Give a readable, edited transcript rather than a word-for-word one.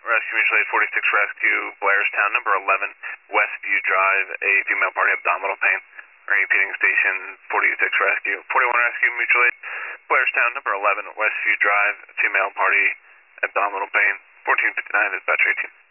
Rescue Mutual Aid 46 Rescue, Blairstown, number 11, Westview Drive, a female party abdominal pain. Repeating station 46 Rescue. 41 Rescue Mutual Aid, Blairstown, number 11, Westview Drive, female party abdominal pain. 1459 dispatch 18.